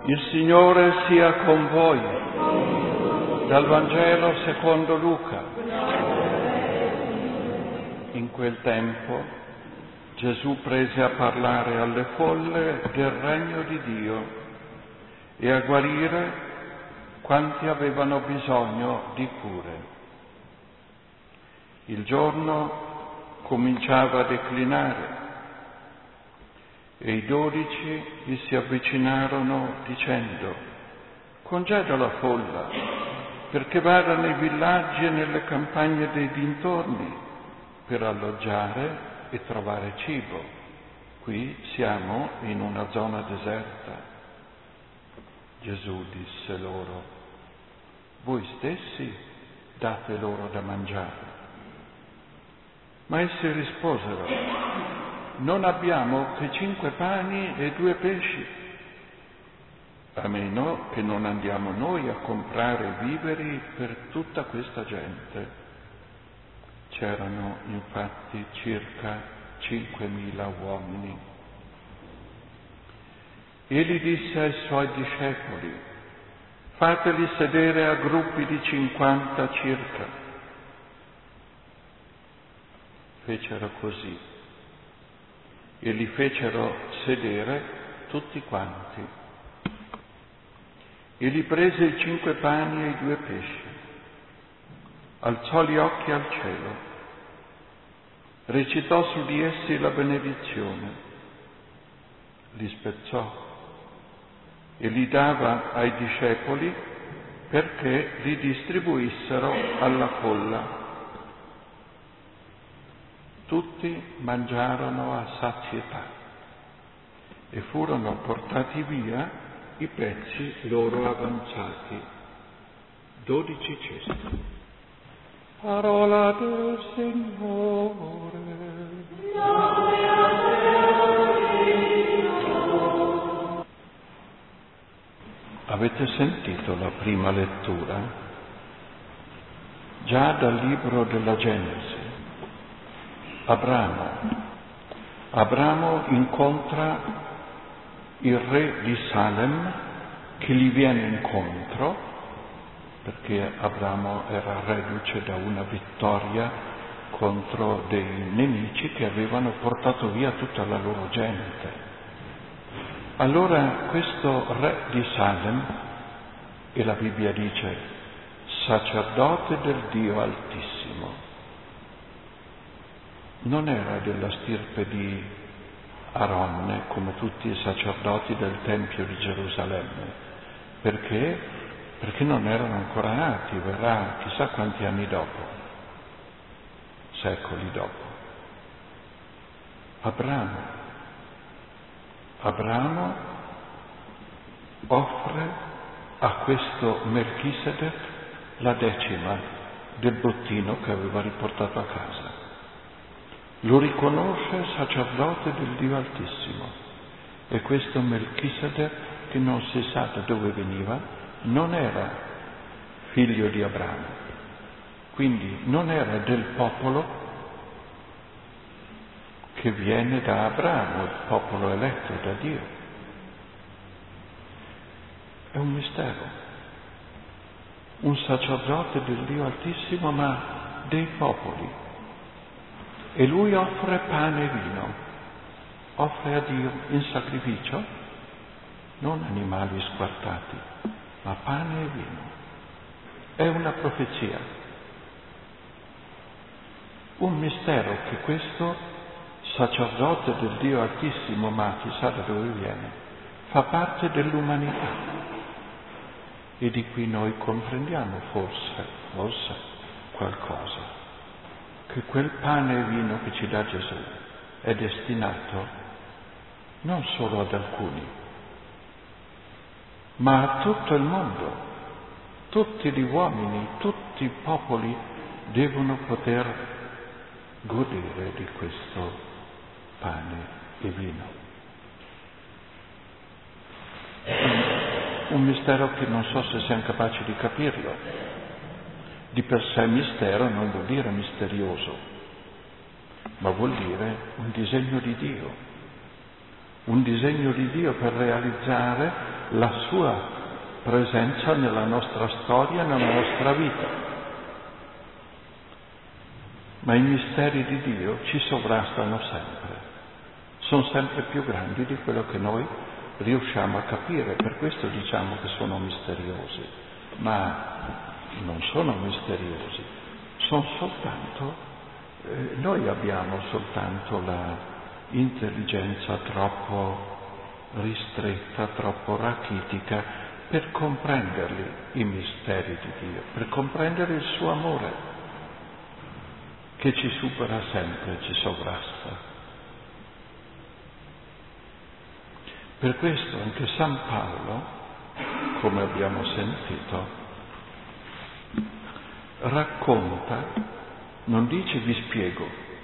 Il Signore sia con voi. Dal Vangelo secondo Luca. In quel tempo Gesù prese a parlare alle folle del regno di Dio e a guarire quanti avevano bisogno di cure. Il giorno cominciava a declinare e i 12 gli si avvicinarono dicendo: congeda la folla perché vada nei villaggi e nelle campagne dei dintorni per alloggiare e trovare cibo. Qui siamo in una zona deserta. Gesù disse loro: voi stessi date loro da mangiare. Ma essi risposero: non abbiamo che 5 pani e 2 pesci, a meno che non andiamo noi a comprare viveri per tutta questa gente. C'erano infatti circa 5.000 uomini. Egli disse ai suoi discepoli: fateli sedere a gruppi di 50 circa. Fecero così e li fecero sedere tutti quanti. Egli prese i 5 pani e i 2 pesci, alzò gli occhi al cielo, recitò su di essi la benedizione, li spezzò e li dava ai discepoli perché li distribuissero alla folla. Tutti mangiarono a sazietà e furono portati via i pezzi loro avanzati, 12 cesti. Parola del Signore. Avete sentito la prima lettura? Già dal libro della Genesi. Abramo incontra il re di Salem che gli viene incontro, perché Abramo era reduce da una vittoria contro dei nemici che avevano portato via tutta la loro gente. Allora questo re di Salem, e la Bibbia dice sacerdote del Dio Altissimo, non era della stirpe di Aronne come tutti i sacerdoti del Tempio di Gerusalemme. Perché? Perché non erano ancora nati, verrà chissà quanti anni dopo, secoli dopo. Abramo offre a questo Melchisedec la 10ª del bottino che aveva riportato a casa. Lo riconosce sacerdote del Dio Altissimo, e questo Melchisedec, che non si sa da dove veniva, non era figlio di Abramo, quindi non era del popolo che viene da Abramo, il popolo eletto da Dio. È un mistero, un sacerdote del Dio Altissimo, ma dei popoli. E lui offre pane e vino, offre a Dio in sacrificio, non animali squartati, ma pane e vino. È una profezia, un mistero che questo sacerdote del Dio Altissimo, ma chissà da dove viene, fa parte dell'umanità. E di qui noi comprendiamo forse qualcosa. Che quel pane e vino che ci dà Gesù è destinato non solo ad alcuni, ma a tutto il mondo. Tutti gli uomini, tutti i popoli devono poter godere di questo pane e vino. Un mistero che non so se siamo capaci di capirlo. Di per sé mistero non vuol dire misterioso, ma vuol dire un disegno di Dio per realizzare la sua presenza nella nostra storia, nella nostra vita. Ma i misteri di Dio ci sovrastano sempre, sono sempre più grandi di quello che noi riusciamo a capire, per questo diciamo che sono misteriosi, ma non sono misteriosi, sono soltanto, noi abbiamo soltanto la intelligenza troppo ristretta, troppo rachitica per comprenderli i misteri di Dio, per comprendere il suo amore che ci supera sempre, ci sovrasta. Per questo anche San Paolo, come abbiamo sentito, racconta, non dice vi spiego,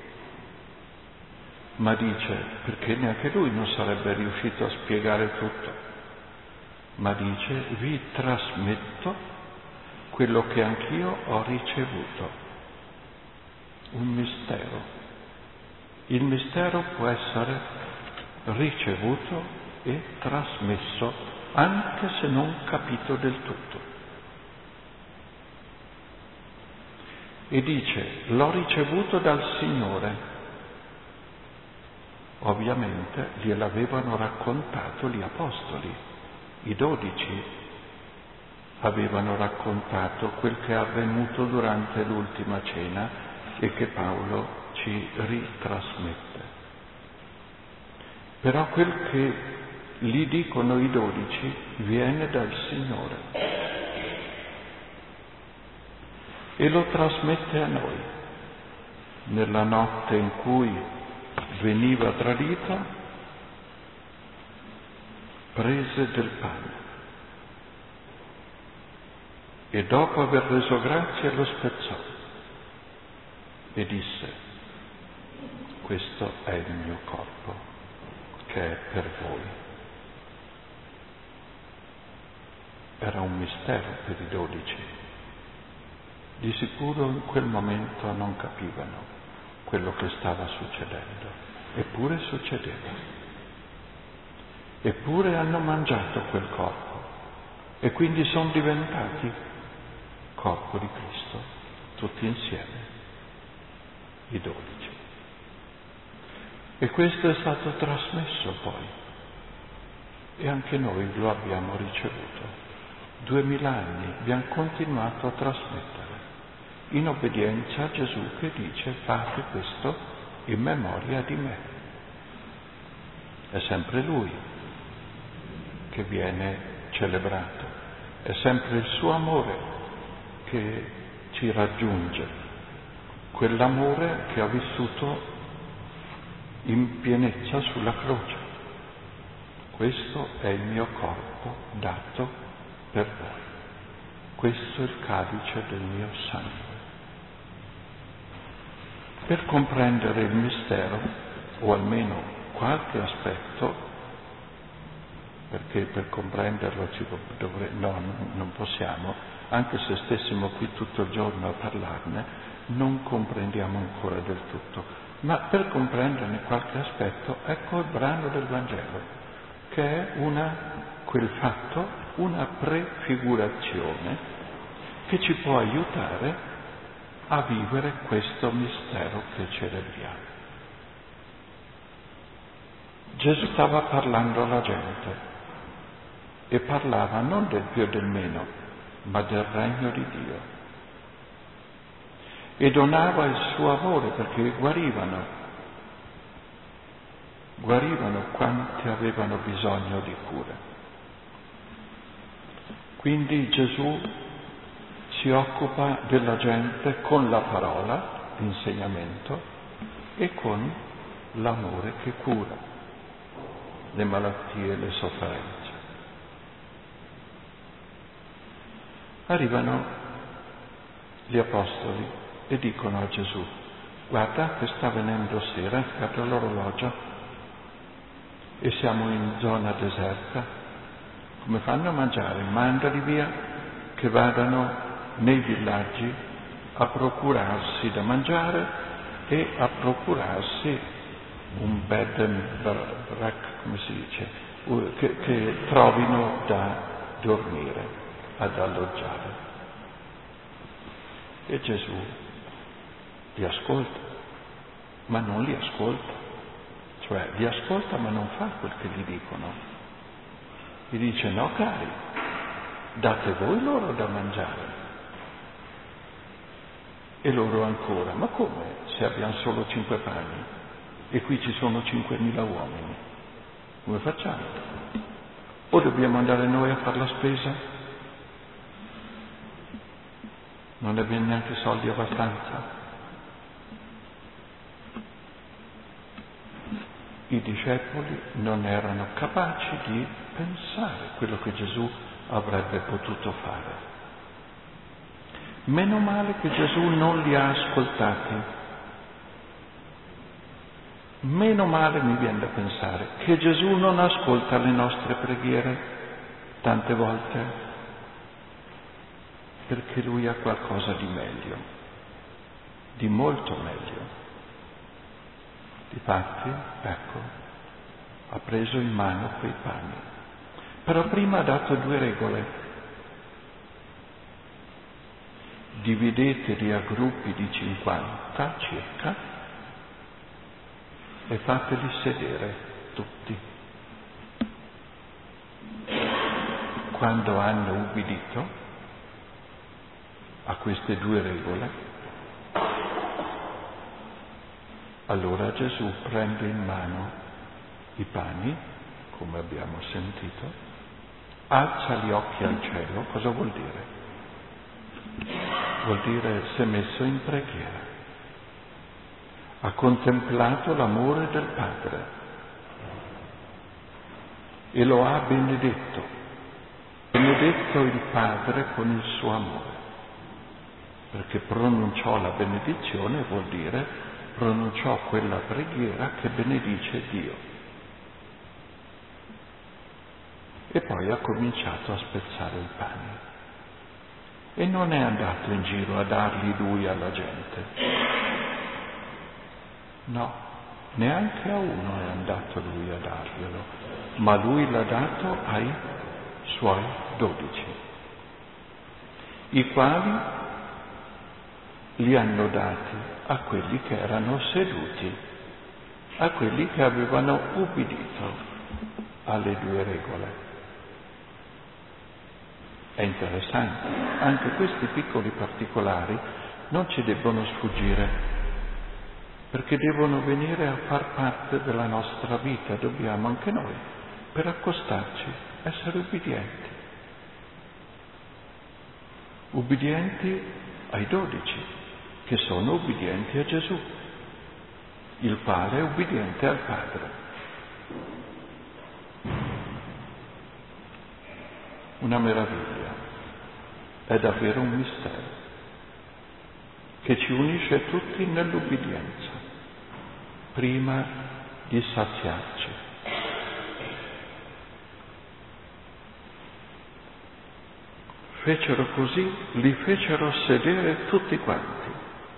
ma dice, perché neanche lui non sarebbe riuscito a spiegare tutto, ma dice vi trasmetto quello che anch'io ho ricevuto, un mistero. Il mistero può essere ricevuto e trasmesso, anche se non capito del tutto. E dice, l'ho ricevuto dal Signore. Ovviamente gliel'avevano raccontato gli apostoli, i 12 avevano raccontato quel che è avvenuto durante l'ultima cena e che Paolo ci ritrasmette. Però quel che gli dicono i 12 viene dal Signore e lo trasmette a noi. Nella notte in cui veniva tradito, prese del pane e dopo aver reso grazie lo spezzò e disse: questo è il mio corpo che è per voi. Era un mistero per i 12. Di sicuro in quel momento non capivano quello che stava succedendo, eppure succedeva. Eppure hanno mangiato quel corpo e quindi sono diventati corpo di Cristo, tutti insieme, i 12. E questo è stato trasmesso poi e anche noi lo abbiamo ricevuto. 2000 anni abbiamo continuato a trasmettere in obbedienza a Gesù che dice fate questo in memoria di me. È sempre Lui che viene celebrato, è sempre il suo amore che ci raggiunge, quell'amore che ha vissuto in pienezza sulla croce. Questo è il mio corpo dato per voi. Questo è il calice del mio sangue. Per comprendere il mistero, o almeno qualche aspetto, perché per comprenderlo non possiamo, anche se stessimo qui tutto il giorno a parlarne, non comprendiamo ancora del tutto. Ma per comprenderne qualche aspetto, ecco il brano del Vangelo, che è quel fatto, una prefigurazione che ci può aiutare a vivere questo mistero che celebriamo. Gesù stava parlando alla gente e parlava non del più e del meno, ma del regno di Dio. E donava il suo amore perché guarivano quanti avevano bisogno di cura. Quindi Gesù si occupa della gente con la parola, l'insegnamento, e con l'amore che cura le malattie e le sofferenze. Arrivano gli apostoli e dicono a Gesù: guarda che sta venendo sera, guarda l'orologio e siamo in zona deserta, come fanno a mangiare? Mandali via che vadano nei villaggi a procurarsi da mangiare e a procurarsi un bed and breakfast, come si dice, che trovino da dormire, ad alloggiare. E Gesù li ascolta, ma non li ascolta, cioè li ascolta ma non fa quel che gli dicono. Gli dice: no cari, date voi loro da mangiare. E loro ancora: ma come, se abbiamo solo 5 pani e qui ci sono 5.000 uomini, come facciamo? O dobbiamo andare noi a fare la spesa? Non abbiamo neanche soldi abbastanza? I discepoli non erano capaci di pensare quello che Gesù avrebbe potuto fare. Meno male che Gesù non li ha ascoltati. Meno male, mi viene da pensare, che Gesù non ascolta le nostre preghiere tante volte, perché Lui ha qualcosa di meglio, di molto meglio. Difatti, ecco, ha preso in mano quei pani. Però prima ha dato 2 regole. Divideteli a gruppi di 50 circa e fateli sedere tutti. Quando hanno ubbidito a queste 2 regole, allora Gesù prende in mano i pani, come abbiamo sentito, alza gli occhi al cielo. Cosa vuol dire? Vuol dire si è messo in preghiera, ha contemplato l'amore del Padre e lo ha benedetto. Benedetto il Padre con il suo amore, perché pronunciò la benedizione, vuol dire pronunciò quella preghiera che benedice Dio. E poi ha cominciato a spezzare i pani. E non è andato in giro a darli Lui alla gente. No, neanche a uno è andato Lui a darglielo, ma Lui l'ha dato ai Suoi 12, i quali li hanno dati a quelli che erano seduti, a quelli che avevano ubbidito alle 2 regole. È interessante, anche questi piccoli particolari non ci debbono sfuggire, perché devono venire a far parte della nostra vita. Dobbiamo anche noi, per accostarci, essere ubbidienti. Ubbidienti ai 12, che sono ubbidienti a Gesù, il quale è ubbidiente al Padre. Una meraviglia, è davvero un mistero che ci unisce tutti nell'ubbidienza, prima di saziarci. Fecero così, li fecero sedere tutti quanti,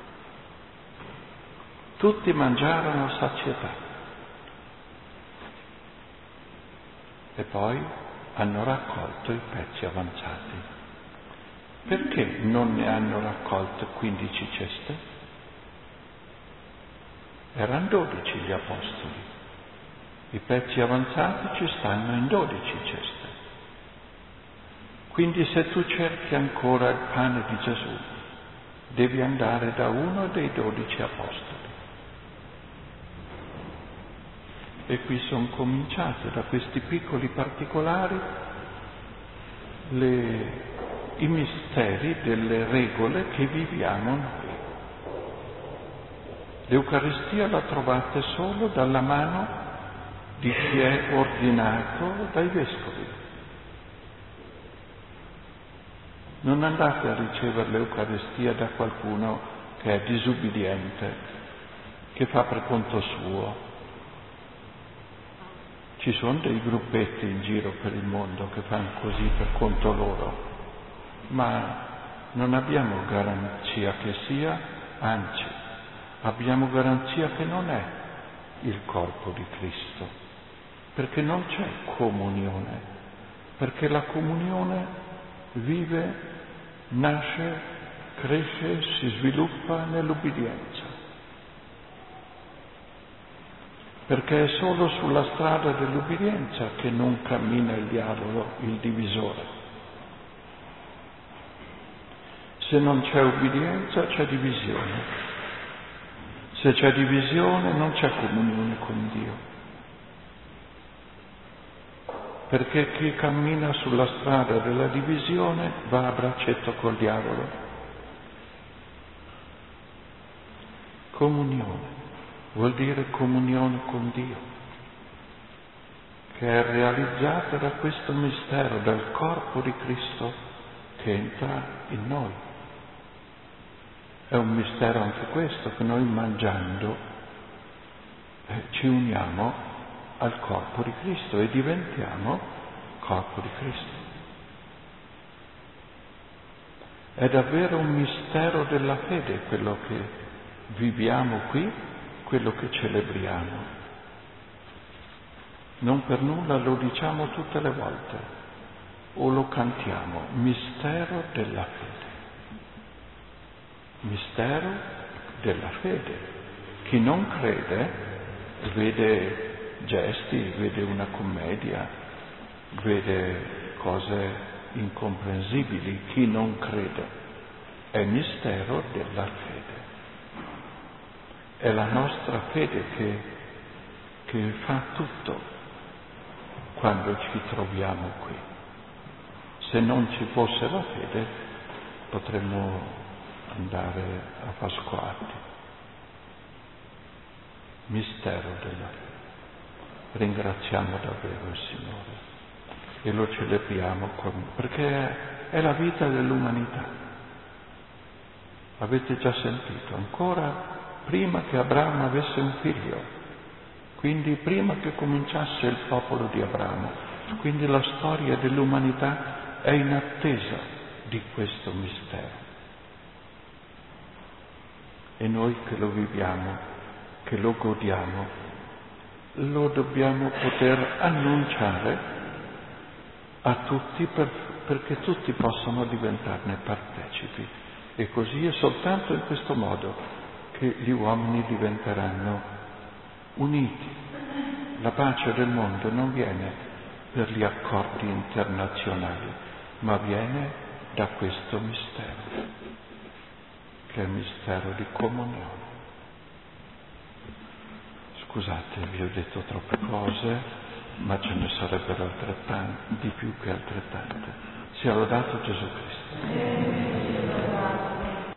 tutti mangiarono a sazietà e poi hanno raccolto i pezzi avanzati. Perché non ne hanno raccolte 15 ceste? Erano 12 gli apostoli. I pezzi avanzati ci stanno in 12 ceste. Quindi se tu cerchi ancora il pane di Gesù, devi andare da uno dei 12 apostoli. E qui sono cominciate da questi piccoli particolari i misteri delle regole che viviamo noi. L'Eucaristia la trovate solo dalla mano di chi è ordinato dai vescovi. Non andate a ricevere l'Eucaristia da qualcuno che è disubbidiente, che fa per conto suo. Ci sono dei gruppetti in giro per il mondo che fanno così per conto loro, ma non abbiamo garanzia che sia, anzi, abbiamo garanzia che non è il corpo di Cristo. perché non c'è comunione, perché la comunione vive, nasce, cresce, si sviluppa nell'ubbidienza. Perché è solo sulla strada dell'ubbidienza che non cammina il diavolo, il divisore. Se non c'è ubbidienza c'è divisione. Se c'è divisione non c'è comunione con Dio. Perché chi cammina sulla strada della divisione va a braccetto col diavolo. Comunione vuol dire comunione con Dio, che è realizzata da questo mistero del corpo di Cristo che entra in noi. È un mistero anche questo, che noi mangiando ci uniamo al corpo di Cristo e diventiamo corpo di Cristo. È davvero un mistero della fede quello che viviamo qui, quello che celebriamo. Non per nulla lo diciamo tutte le volte o lo cantiamo, mistero della fede. Mistero della fede. Chi non crede vede gesti, vede una commedia, vede cose incomprensibili. Chi non crede è mistero della fede. È la nostra fede che fa tutto quando ci troviamo qui. Se non ci fosse la fede potremmo andare a far squarti. Mistero della fede. Ringraziamo davvero il Signore e lo celebriamo perché è la vita dell'umanità. Avete già sentito, ancora prima che Abramo avesse un figlio, quindi prima che cominciasse il popolo di Abramo, quindi la storia dell'umanità è in attesa di questo mistero. E noi che lo viviamo, che lo godiamo, lo dobbiamo poter annunciare a tutti perché tutti possano diventarne partecipi. E così è soltanto in questo modo che gli uomini diventeranno uniti. La pace del mondo non viene per gli accordi internazionali, ma viene da questo mistero, che è il mistero di comunione. Scusate, vi ho detto troppe cose, ma ce ne sarebbero di più che altrettante. Sia lodato Gesù Cristo.